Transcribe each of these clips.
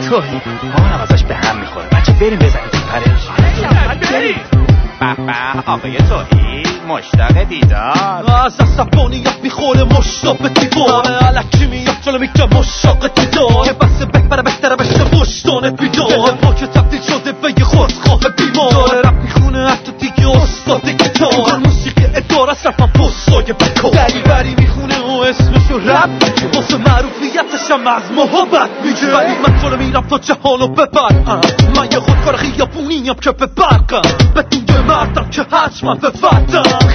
توهی مامانم ازش به هم میخوره. بچه بریم بزنیم تو پرش. بریم. بابا آقای توهی مشتاق دیدار. از عصبانیت میخوره مشتاق به دیوار. الکی میاد جلو میگه مشتاق دیدار. که بس بهتره بشه پشتانت بیدار. دل ما که تبدیل شده به یه خودخواه بیمار. داره رپ میخونه حتی دیگه استاد گیتار. موسیقی اداره صرفا پستای بکار. دریوری میخونه و اسمشو رپ میگه. واسه معروفیتش هم از محبت میگه. ولی من تو رو میرم تا جهانو ببرم. من یه خودکار خیابونیم که به برقم. بدون مردم که حتما به وطن.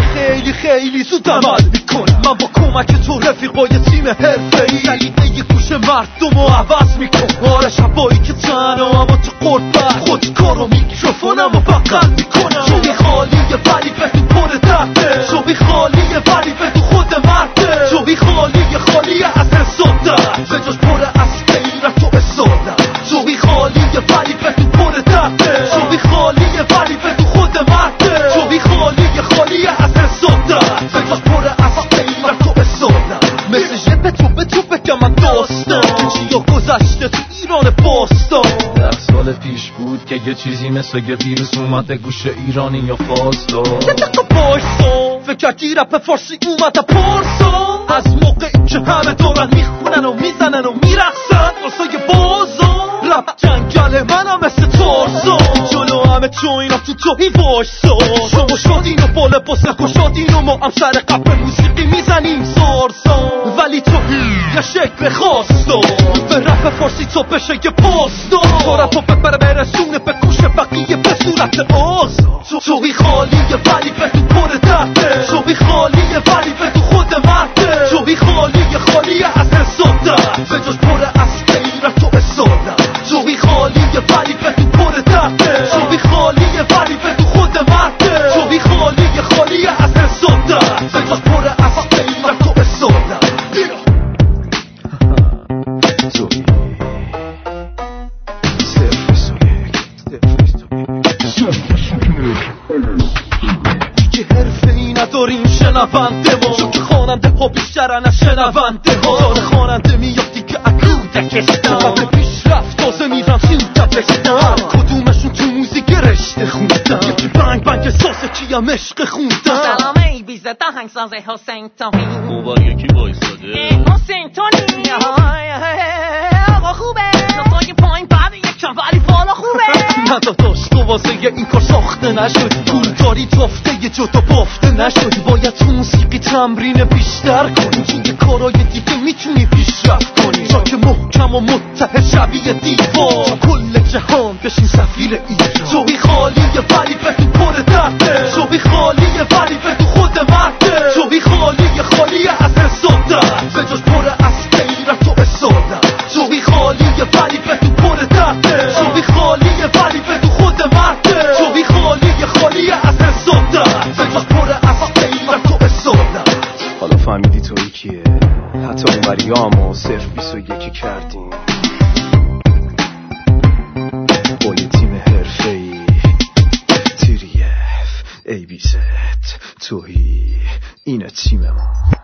خیلی زود عمل میکنم. من با کمک تو رفیقای تیم حرفه‌ای سلیقه یه گوش مردمو عوض میکنم. آره شبایی که تنها اما تو قربت خودکار و میکروفونمو بغل میکنم. شوی خالیه ولی به تو پر درده. شوی خالیه ولی به تو خود مرده. شوی خالیه از حسادت به جاش پر از غیرت و اصالت. شوی خالیه ولی به تو پر درده. شوی خالیه ولی به تو خود مرده. شوی خالیه از حسادت به جاش پر از غیرت و اصالت. مثل به تو بگم من داستان چیا گذشته تو ایران باستان. 10 سال پیش بود که یه چیزی مثل یه ویروس اومده گوش ایرانی یا فارس داد. یه دقیقه بایستا فکر کردی رپ فارسی اومده پارسا. از موقعی که همه دارن میخونن و میزنن و میرقصن واسه بازار رپ جنگل منم مثل تارزان. جلو همه تو اینا تو توهی وایسا. شما شادین و با لباس خوشادین و ما هم سر قبل موسیقی میزنیم سارسان. ولی توهی یه شکل خاص دار به رپ فارسی تو بشه یه پاس دار. تو رپو ببره برسونه به گوش بقیه به صورت آزار. توهی خالیه ولی به تو پر درده. توهی خالیه ولی به تو خود مرده. توهی خالیه از حسادت به جاش پر از غیرت و اصالت. توهی خالیه ولی به تو پر درده. توهی خالیه ولی به تو خود مرده. توهی خالیه از حسادت به جاش پر از غیرت و اصالت. دیگه حرفه‌ای نداریم شنونده ما. چون که خواننده ها بیشترن از شنونده ها. داره خواننده میاد دیگه اکودکستان. به پیشرفت تازه میرم سودبستان. کدومشون تو موزیک رشته خوندن. یکی بنگ ساسه کیم عشق خوندن. سلام ای بیزه داهنگساز حسین توهی. خوبا یکی وایستاده حسین توهی آقا خوبه. نتای پایین بعد یکم ولی بالا خوبه. نداداش تو واسه این کار ساخته نشدی. پول داری تافته یه جدا بافته نشدی. باید تو موسیقی تمرین بیشتر کنی. توی کارهای دیگه میتونی پیشرفت کنی. تا که محکم و متحد شبیه دیوار. تا کل جهان بشین سفیر ایران. توهی خالیه ولی به تو پر درده. توهی خالیه ولی به تو خود مرده. توهی خالیه از حسادت به جاش پر از غیرت و اصالت. توهی خالیه ولی به تو پر درده. توهی خالیه ولی به تو خود مرده. توهی خالیه از حسادت به جاش پر از غیرت و اصالت. حالا فهمیدی تویی کیه؟ حتی اونوریامو صرف 21 کردیم با یه تیم حرفه‌ای. تیریف ای بی زد تویی اینه تیم ما.